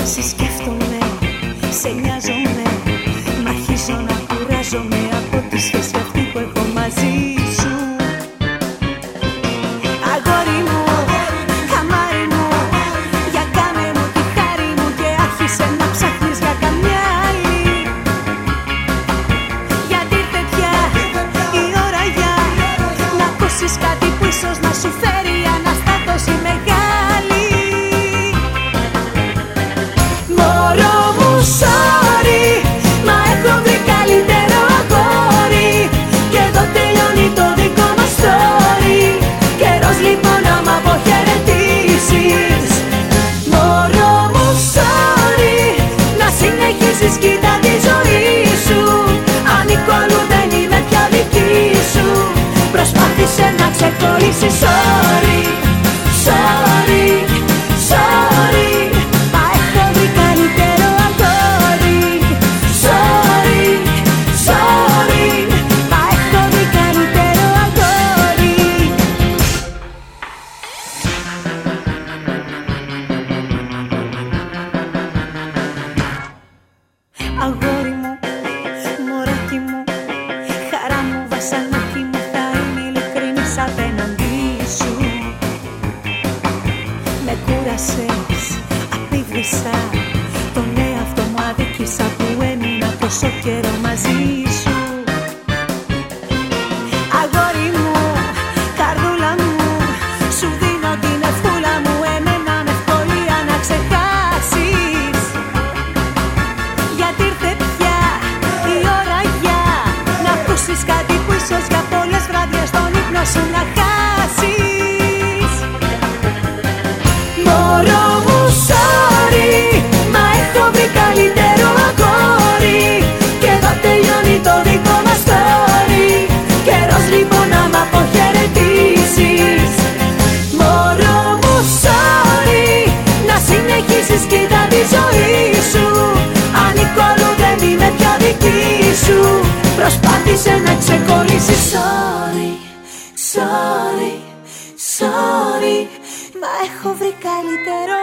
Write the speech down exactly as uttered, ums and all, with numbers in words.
Σε σκέφτομαι, σε νοιάζομαι, μ' αρχίζω να κουράζομαι από τη σχέση αυτή που έχω μαζί σου. Αγόρι μου, χαμάρι μου, για κάνε μου τη χάρη μου και άρχισε να ψάχνεις για καμιά άλλη. Γιατί ήρθε πια η ώρα για να ακούσεις κάτι που ίσως να σου φέρει αναστάτωση μεγάλη. Μωρό μου, sorry, μα έχω βρει καλύτερο αγόρι και εδώ τελειώνει το δικό μας story. Καιρός λοιπόν να μ' αποχαιρετήσεις. Μωρό μου, sorry, να συνεχίσεις κοίτα τη ζωή σου. Ανήκω αλλού, δεν είμαι πια δική σου. Προσπάθησε να ξεχωρίσεις. Sorry, sorry, sorry, μα έχω βρει καλύτερο αγόρι. Sorry, sorry, μα έχω βρει καλύτερο αγόρι. Αγόρι μου, μωράκι μου, χαρά μου, βασανάκι μου, θα είμαι ειλικρινής απέναντί σου. Με κούρασες, απίβρισα, τον εαυτό μου αδίκησα που έμεινα τόσο καιρό μαζί σου. Αγόρι μου, καρδούλα μου, σου δίνω την ευχούλα μου, εμένα με ευκολία να ξεχάσεις. Γιατί ήρθε πια η ώρα για να ακούσεις κάτι που ίσως για πολλές βράδιες τον ύπνο σου να χάσεις. Μωρό μου, sorry, μα έχω βρει καλύτερο αγόρι και εδώ τελειώνει το δικό μας story. Καιρός λοιπόν να μ' αποχαιρετήσεις. Μωρό μου, sorry, να συνεχίσεις κοίτα τη ζωή σου. Ανήκω αλλού, δεν είμαι πια δική σου. Προσπάθησε να ξεχωρίσεις. Sorry, sorry, sorry, μα έχω βρει καλύτερο